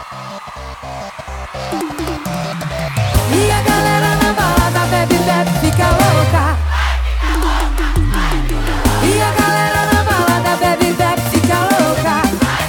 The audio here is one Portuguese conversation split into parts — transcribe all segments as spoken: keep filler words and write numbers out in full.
E a galera na balada bebe, bebe, fica louca. E a galera na balada bebe, bebe, fica louca.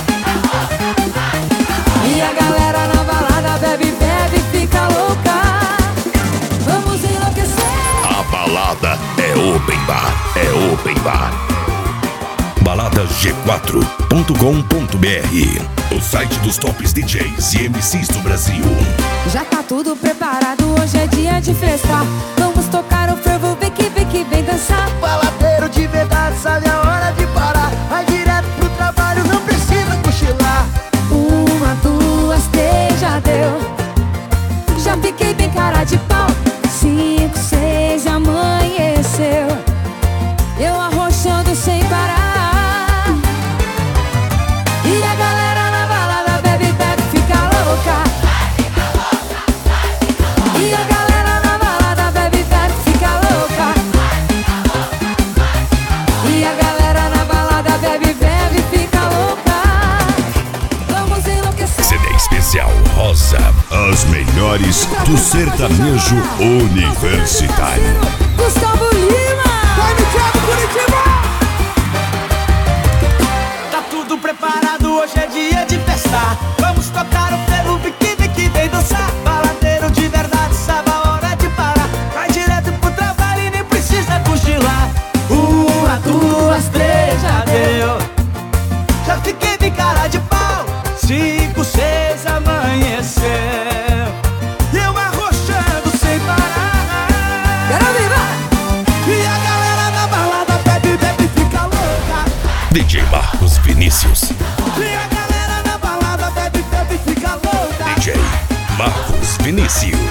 E a galera na balada bebe, bebe, fica louca. Vamos enlouquecer. A balada é open bar, é open bar. balada g quatro ponto com ponto br, o site dos tops D Js e M Cs do Brasil. Já tá tudo preparado, hoje é dia de festa. Vamos tocar o fervo, vem que vem que vem dançar. Baladeiro de verdade, sabe a hora de parar. Vai direto pro trabalho, não precisa cochilar. Uma, duas, três, já deu. Já fiquei bem cara de pau. Cinco, seis, amanheceu. Eu arrochando sem parar. E a galera na balada bebe, bebe, fica louca. E a galera na balada bebe, bebe, fica louca. E a galera na balada bebe, bebe, fica louca. Vamos enlouquecer. C D especial Rosa, as melhores do sertanejo universitário. Gustavo Lima. Vai, Thiago Curitiba! Tá tudo preparado, hoje é dia de festa. Vamos tocar o ferro, que vem que vem dançar. Baladeiro de verdade, sabe a hora de parar. Vai direto pro trabalho e nem precisa cochilar. Uma, duas, três, já deu. Já fiquei de cara de pau. Cinco, seis, amanheceu. Eu arrochando sem parar. Quero viva! E a galera na balada bebe, bebe, fica louca. D J Marcos Vinícius. E a galera na balada bebe, bebe, fica louca. D J Marcos Vinícius.